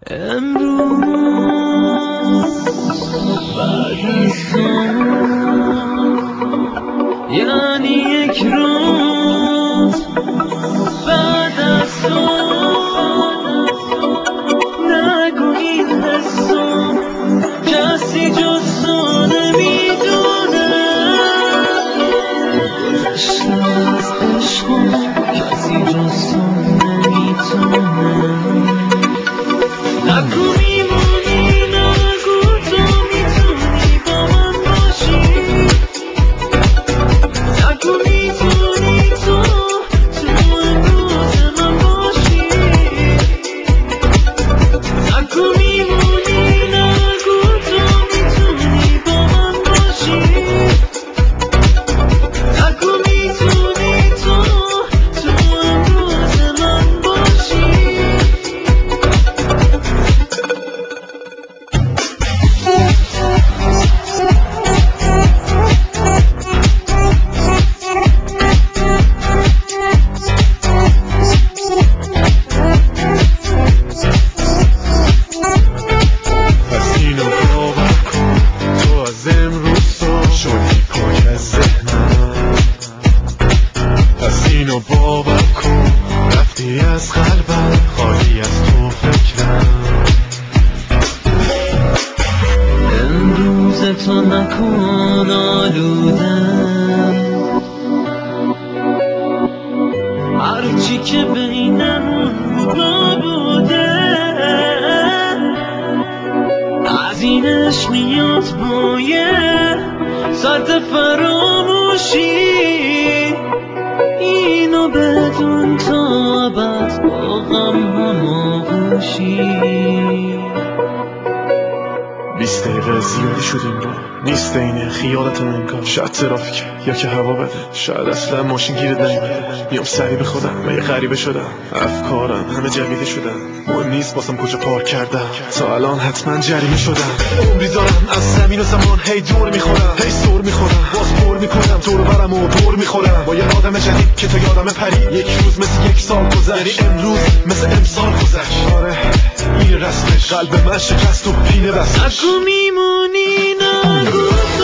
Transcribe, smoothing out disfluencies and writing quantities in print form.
امروز بعد از تو، یعنی یک روز بعد از تو. نگو این حسو کسی جز تو نمیدونه، گذشته از عشقم کسی جز تو نمیتونه. نگو میمونی، نگو تو میتونی با من باشی، نگو میتونی تو امروز من باشی، نگو میمونی، نگو تو میتونی با من باشی، نگو میتونی تو امروز من باشی. اینو باور کن رفتی از قلبم، خالی از تو فکرم. امروز تو نکن آلودم، هرچی که بینمون بود نبوده، از اینش میاد بویه ساعت فراموشی. اینو بدون تا ابد با غم هماغوشی. 20 دقیقه زیادی شد این را نیست اینه خیالت انگار، شاید ترافیک یا که هوا بده، شاید اصلا ماشین گیرت نیومده. میام سری به خودم من یه غریبه شدم، افکارم همه جویده شدن، مهم نیست باسم کجا پارک کردم، تا الان حتما جریمه شدم. عمری دارم از زمین و زمان هی دور میخورم، هی سر میخورم باز پر میکنم، دور برم و دور میخورم با یه آدم جدید که تو یادم پری. یک روز مثل یک سال گذشت، یعنی امروز مثل امسال گذشت. آره این رسمش، قلب من شکست و پینه بستش. نگو میمونی، نگو